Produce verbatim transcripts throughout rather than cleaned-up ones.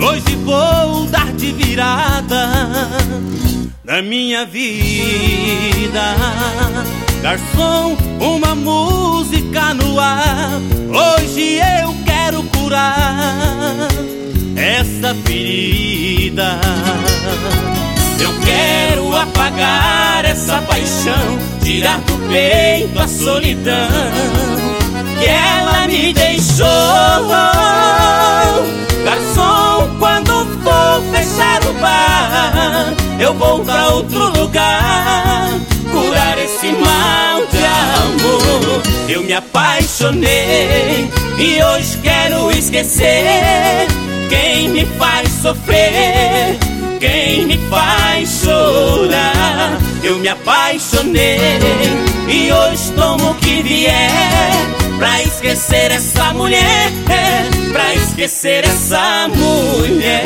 Hoje vou dar de virada na minha vida. Garçom, uma música no ar. Hoje eu quero curar essa ferida. Eu quero apagar essa paixão, tirar do peito a solidão que ela me deixou. Garçom, quando for fechar o bar, eu vou pra outro lugar curar esse mal de amor. Eu me apaixonei e hoje quero esquecer quem me faz sofrer, quem me faz chorar. Eu me apaixonei e hoje tomo o que vier pra esquecer essa mulher, pra esquecer essa mulher.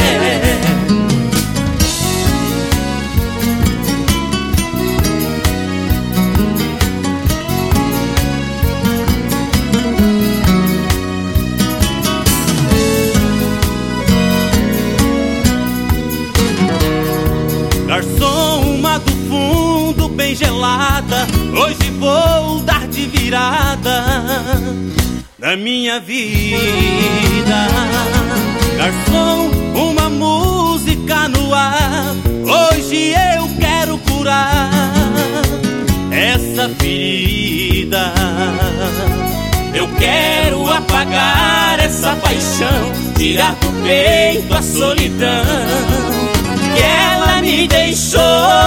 Garçom, uma do fundo bem gelada. Hoje vou dar de virada na minha vida. Garçom, uma música no ar. Hoje eu quero curar essa ferida. Eu quero apagar essa paixão, tirar do peito a solidão que ela me deixou.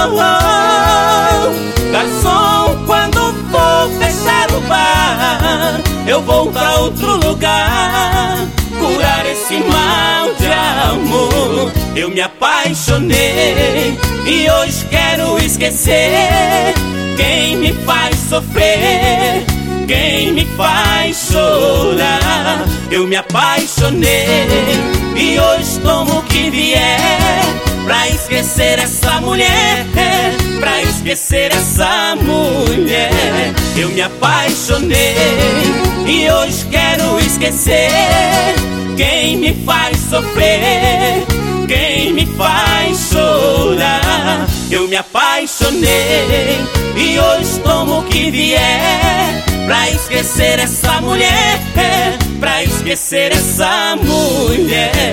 Garçom, quando for fechar o bar, eu vou pra outro lugar curar esse mal de amor. Eu me apaixonei e hoje quero esquecer quem me faz sofrer, quem me faz chorar. Eu me apaixonei e hoje tomo o que vier pra esquecer essa mulher, pra esquecer essa mulher. Eu me apaixonei e hoje quero esquecer quem me faz sofrer, quem me faz chorar. Eu me apaixonei e hoje tomo o que vier pra esquecer essa mulher, pra esquecer essa mulher.